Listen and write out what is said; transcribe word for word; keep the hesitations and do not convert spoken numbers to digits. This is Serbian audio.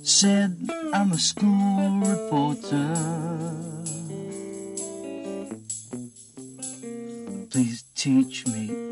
said I'm a school reporter. Please teach me